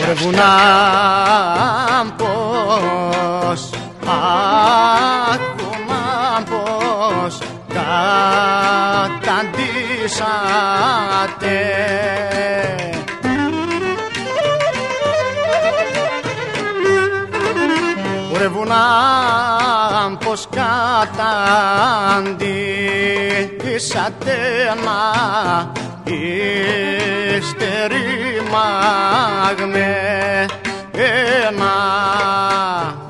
Βουνάμπος, Βουνάμπος, καταντήσατε. Ρε Βουνάμπος, καταντήσατε να είστε ρήμαγμε ένα